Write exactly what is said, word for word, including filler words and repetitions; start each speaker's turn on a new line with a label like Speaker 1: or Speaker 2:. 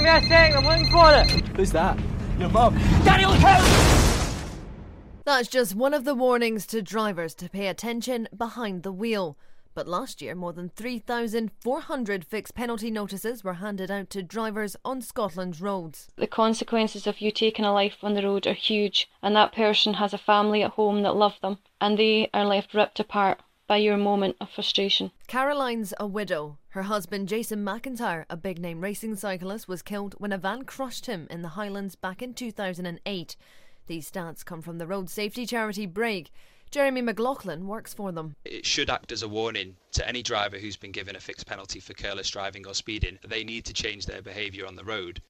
Speaker 1: I'm going to sing. I'm looking for it.
Speaker 2: Who's that? Your mum.
Speaker 1: Daddy, look out!
Speaker 3: That's just one of the warnings to drivers to pay attention behind the wheel. But last year, more than three thousand four hundred fixed penalty notices were handed out to drivers on Scotland's roads.
Speaker 4: The consequences of you taking a life on the road are huge, and that person has a family at home that love them, and they are left ripped apart by your moment of frustration.
Speaker 3: Caroline's a widow. Her husband Jason McIntyre, a big-name racing cyclist, was killed when a van crushed him in the Highlands back in two thousand eight. These stats come from the road safety charity Brake. Jeremy McLaughlin works for them.
Speaker 5: It should act as a warning to any driver who's been given a fixed penalty for careless driving or speeding that they need to change their behaviour on the road.